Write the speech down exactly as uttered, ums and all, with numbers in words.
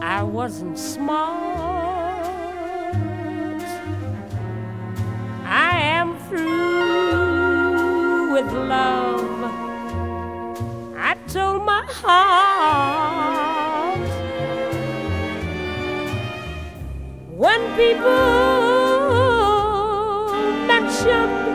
I wasn't smart. I am through with love. I told my heart when people